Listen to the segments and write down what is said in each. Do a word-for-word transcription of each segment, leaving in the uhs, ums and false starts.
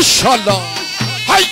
ماشاءالله. هی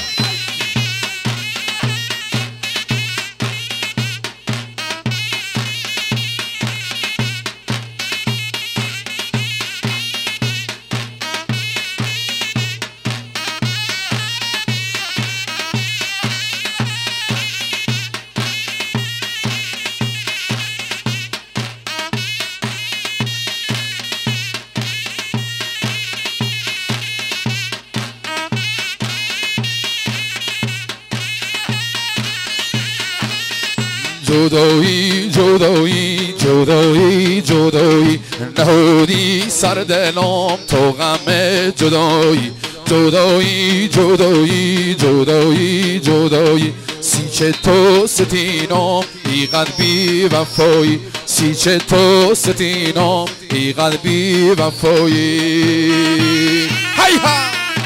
جدایی جدایی جدایی جدایی نهودی سر دلم تو غم جدایی جدایی جدایی جدایی جدایی سیچه تو ستینم بیقدر بی وفایی سیچه تو ستینم بیقدر بی وفایی. هی ها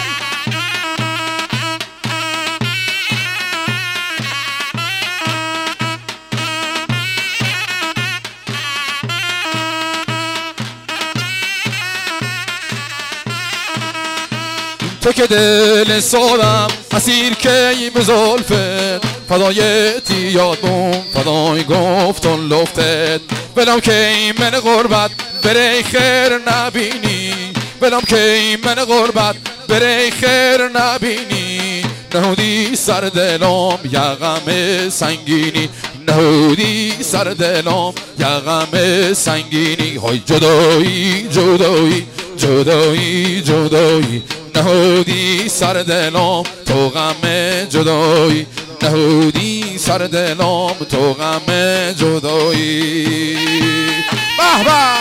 تو که دل سادم اسیر کی به زلفت فدایتی یادم فدای گفتن لفتت بلام که من غربت بره خیر نبینی بلام که من غربت بره خیر نبینی نهودی سر دلم یا غم سنگینی نهودی سر دلم یا غم سنگینی های جدایی جدایی جدایی جدایی نهودی سر دلم تو غم جدایی نهودی سر دلم تو غم جدایی. به به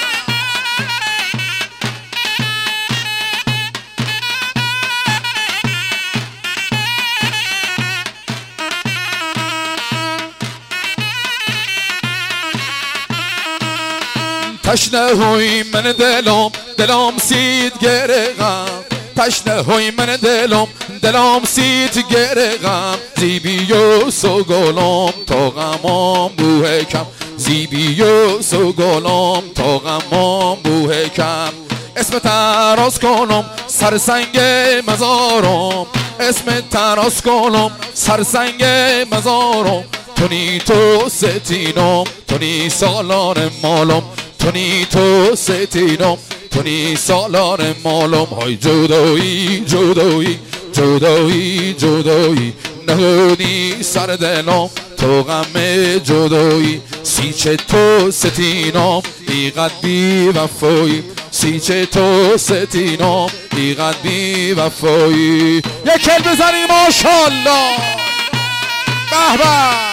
تشنه های من دلم دلم سید گرگم تشنه های من دلم دلم سید گرگم زیبی و سوگلم تا غمام بوه کم زیبی و سوگلم تا غمام بوه کم اسم تراس کنم سرسنگ مزارم اسم تراس کنم سرسنگ مزارم تونی تو ستینم تونی سالار مالم تونی تو ستینم تونی سالار مالم های جدایی جدایی جدایی جدایی نهودی سر دلم تو غم جدایی سیچه تو ستینم بیقدر بی وفایی سیچه تو ستینم بیقدر بی وفایی. یک کل بزنی ماشاءالله. به به